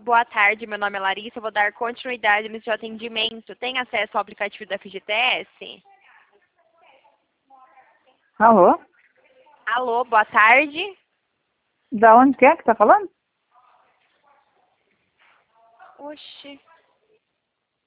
Boa tarde, meu nome é Larissa, eu vou dar continuidade no seu atendimento. Tem acesso ao aplicativo da FGTS? Alô? Alô, boa tarde. Da onde que é que tá falando? Oxi.